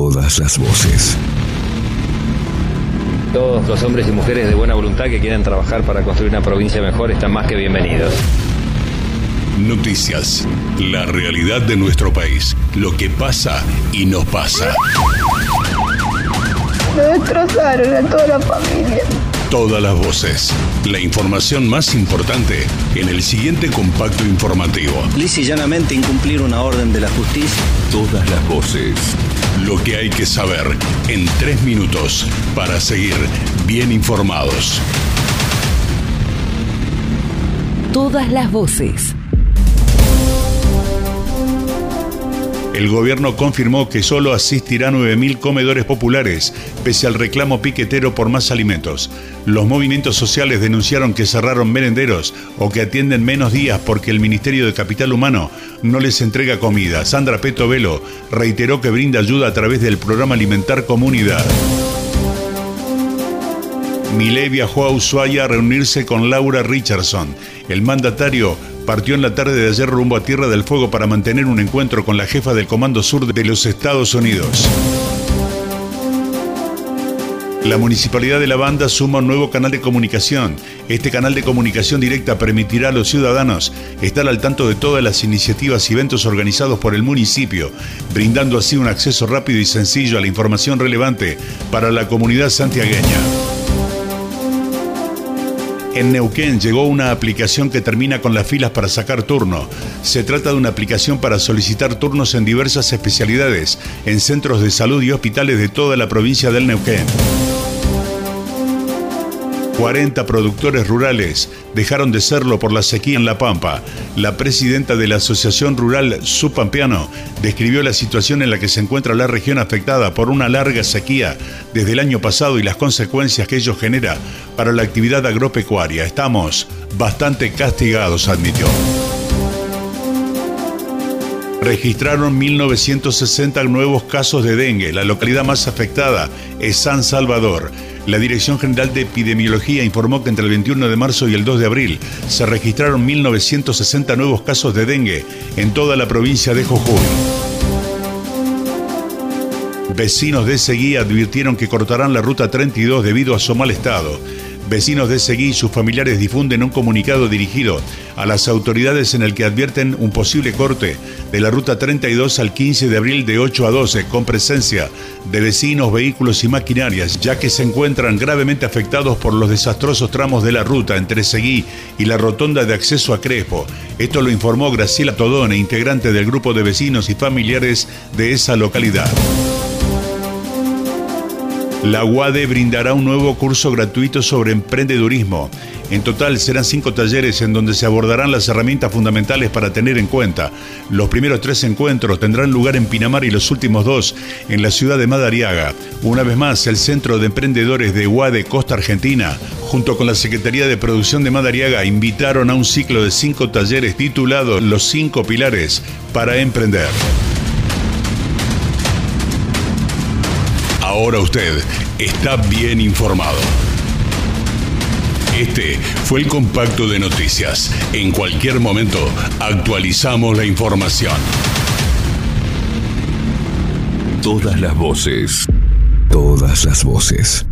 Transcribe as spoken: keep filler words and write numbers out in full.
Todas las voces. Todos los hombres y mujeres de buena voluntad que quieran trabajar para construir una provincia mejor están más que bienvenidos. Noticias. La realidad de nuestro país. Lo que pasa y nos pasa. Me destrozaron a toda la familia. Todas las voces. La información más importante en el siguiente compacto informativo. Lisa y llanamente incumplir una orden de la justicia. Todas las voces. Lo que hay que saber en tres minutos para seguir bien informados. Todas las voces. El gobierno confirmó que solo asistirá nueve mil comedores populares, pese al reclamo piquetero por más alimentos. Los movimientos sociales denunciaron que cerraron merenderos o que atienden menos días porque el Ministerio de Capital Humano no les entrega comida. Sandra Peto Velo reiteró que brinda ayuda a través del programa Alimentar Comunidad. Milei viajó a Ushuaia a reunirse con Laura Richardson. El mandatario partió en la tarde de ayer rumbo a Tierra del Fuego para mantener un encuentro con la jefa del Comando Sur de los Estados Unidos. La Municipalidad de La Banda suma un nuevo canal de comunicación. Este canal de comunicación directa permitirá a los ciudadanos estar al tanto de todas las iniciativas y eventos organizados por el municipio, brindando así un acceso rápido y sencillo a la información relevante para la comunidad santiagueña. En Neuquén llegó una aplicación que termina con las filas para sacar turno. Se trata de una aplicación para solicitar turnos en diversas especialidades, en centros de salud y hospitales de toda la provincia del Neuquén. cuarenta productores rurales dejaron de serlo por la sequía en La Pampa. La presidenta de la Asociación Rural Subpampeano describió la situación en la que se encuentra la región afectada por una larga sequía desde el año pasado y las consecuencias que ello genera para la actividad agropecuaria. Estamos bastante castigados, admitió. Registraron mil novecientos sesenta nuevos casos de dengue. La localidad más afectada es San Salvador. La Dirección General de Epidemiología informó que entre el veintiuno de marzo y el dos de abril se registraron mil novecientos sesenta nuevos casos de dengue en toda la provincia de Jujuy. Vecinos de Seguí advirtieron que cortarán la ruta treinta y dos debido a su mal estado. Vecinos de Seguí y sus familiares difunden un comunicado dirigido a las autoridades en el que advierten un posible corte de la ruta treinta y dos al quince de abril de ocho a doce, con presencia de vecinos, vehículos y maquinarias, ya que se encuentran gravemente afectados por los desastrosos tramos de la ruta entre Seguí y la rotonda de acceso a Crespo. Esto lo informó Graciela Todone, integrante del grupo de vecinos y familiares de esa localidad. La UADE brindará un nuevo curso gratuito sobre emprendedurismo. En total serán cinco talleres en donde se abordarán las herramientas fundamentales para tener en cuenta. Los primeros tres encuentros tendrán lugar en Pinamar y los últimos dos en la ciudad de Madariaga. Una vez más, el Centro de Emprendedores de UADE Costa Argentina, junto con la Secretaría de Producción de Madariaga, invitaron a un ciclo de cinco talleres titulado Los cinco pilares para emprender. Ahora usted está bien informado. Este fue el compacto de noticias. En cualquier momento actualizamos la información. Todas las voces. Todas las voces.